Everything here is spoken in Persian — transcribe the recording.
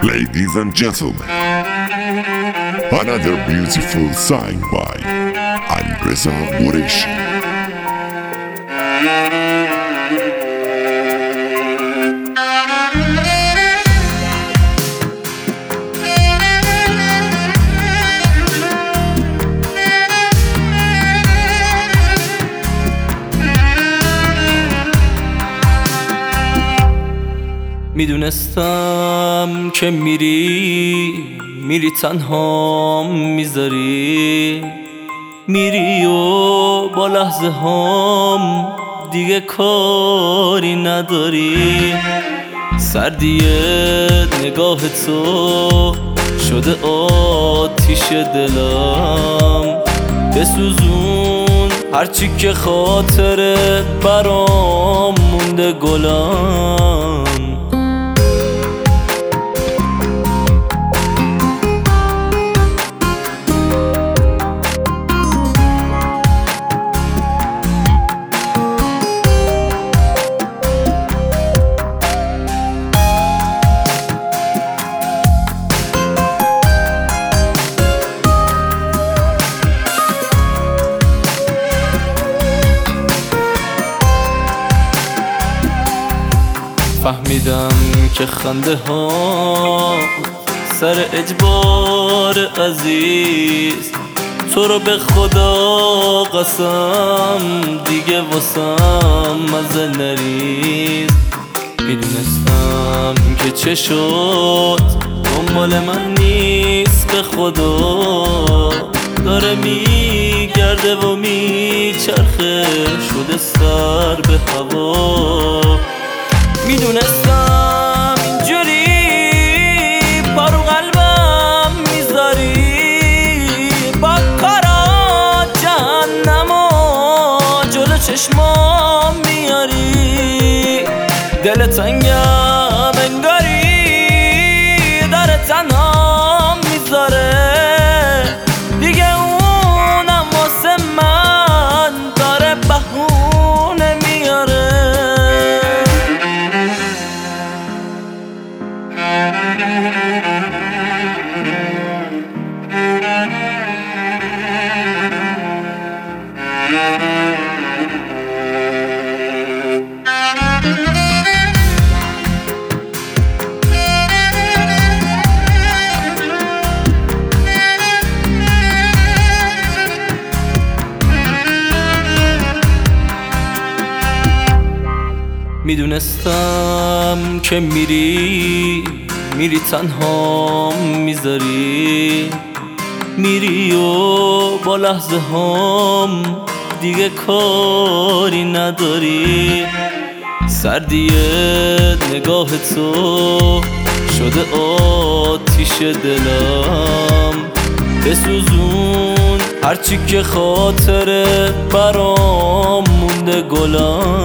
Ladies and gentlemen, another beautiful song by Alireza Qureshi. میدونستم که میری تنها میری و با لحظه هام دیگه کاری نداری. سردی نگاه تو شده آتیش دلم، بسوزون هرچی که خاطره برام مونده گلم. فهمیدم که خنده ها سر اجبار عزیز، تو رو به خدا قسم دیگه واسم مزه نریز. میدونستم که چه شد دنبال من نیست، به خدا داره میگرده و میچرخه شده سر به هوا. میدونستم اینجوری پارو قلبم میذاری، با کارا جهنمو جلو چشمام میاری. دل تنگم انگاری داره تنهام میذاره، دیگه اونم واسه من داره بهونه میاره. میدونستم که میری تنها میری و با لحظه هام دیگه کاری نداری. سردی نگاه تو شده آتیش دلم، بسوزون هرچی که خاطره برام مونده گلم.